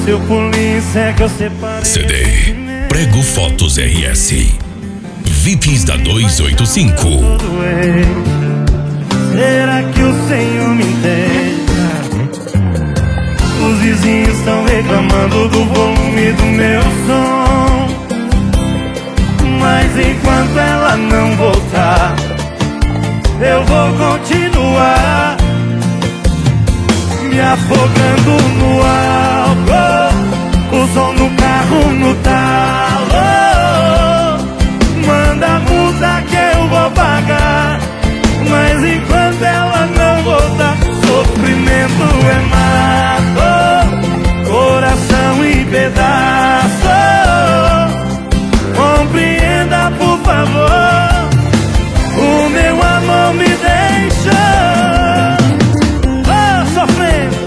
Seu polícia que eu separei. CD Prego Fotos RS VIPs da 285. Será que o Senhor me entende? Os vizinhos estão reclamando do volume do meu som, mas enquanto ela não voltar, eu vou continuar me afogando no álcool, o som no carro no talo. Manda multa que eu vou pagar, mas enquanto ela não voltar, sofrimento é mato, coração em pedaços. Compreenda, por favor, o meu amor me deixa sofrendo.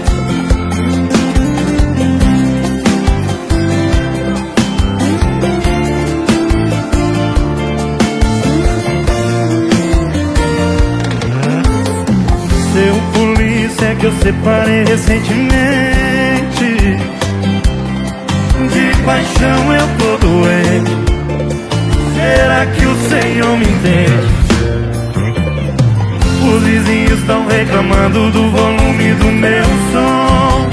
Seu polícia que eu separei recentemente, de paixão eu tô doente. Será que o Senhor me entende? Os vizinhos estão reclamando do volume do meu som,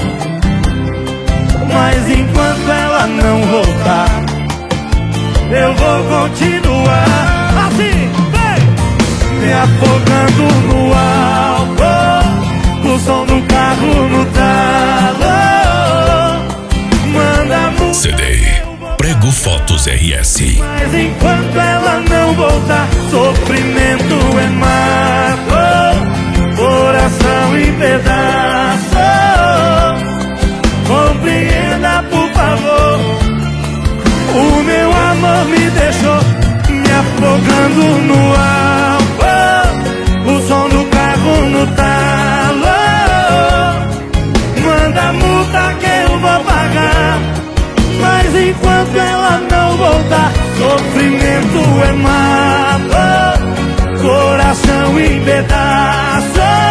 mas enquanto ela não voltar, eu vou continuar assim, vem! Me afogando no álcool, o som do carro no talo. Manda música. CD Prego Fotos RS. Mas enquanto ela não voltar, sofrimento é mato, coração em pedaços. Compreenda, por favor, o meu amor me deixou me afogando no álcool, o som do carro no talo. Manda multa que eu vou pagar, mas enquanto ela não voltar, sofrimento é mato, coração em pedaços.